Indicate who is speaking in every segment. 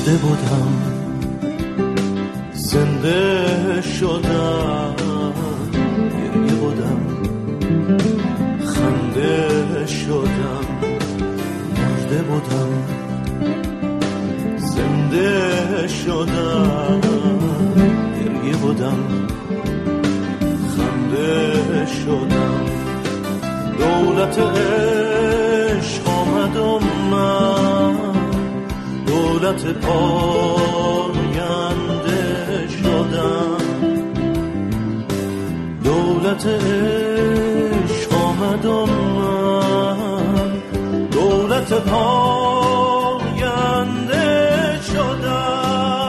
Speaker 1: مرده بودم زنده شدم، گریه بودم خنده شدم، مرده بودم زنده شدم، گریه بودم خنده شدم. دولت عشق آمد و من دولت پاینده شدم. دولت عشق آمد و من دولت پاینده شدم.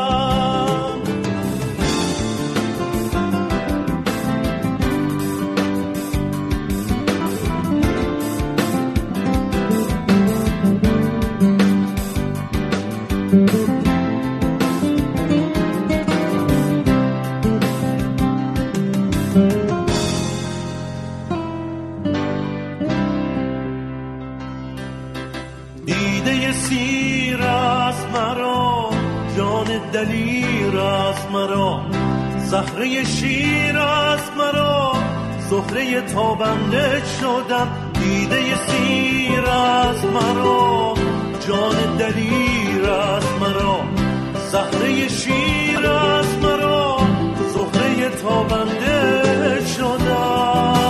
Speaker 1: دیده سیر از مرا، جان دلیر از مرا، زهره شیر از مرا، زهره تابنده شدم. دیده سیر از مرا، جان دلیر از مرا، زهره شیر از مرا، زهره تابنده شدم.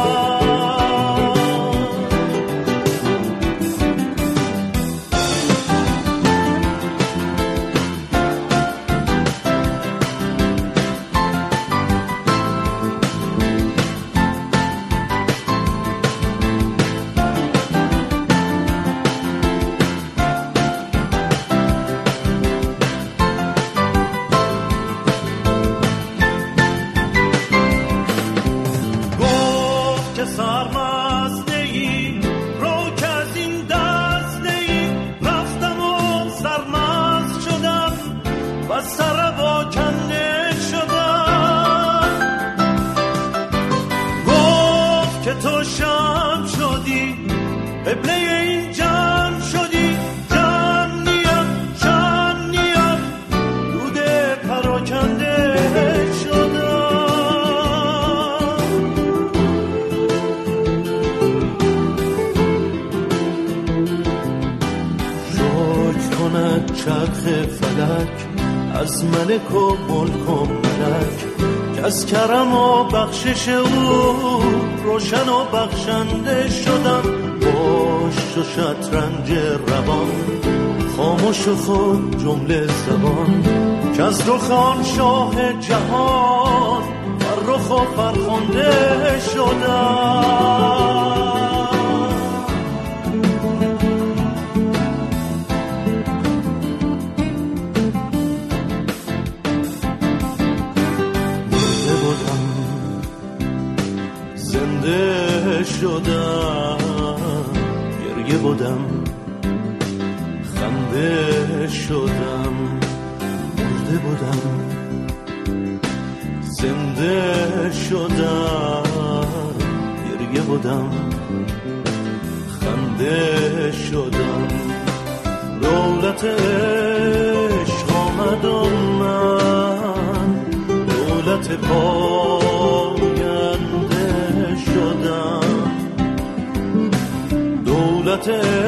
Speaker 1: چرخ فلک از ملک و ملک و ملک، که از کرم و بخشش او روشن و بخشنده شدم. باش و شطرنج روان خاموش و خود جمله زبان، که از رخان شاه جهان فرخ و فرخنده شدم. شدم، گریه بودم خنده شدم، مرده بودم زنده شدم، گریه بودم خنده شدم. دولت عشق آمد و من دولت پاینده شدم. دولت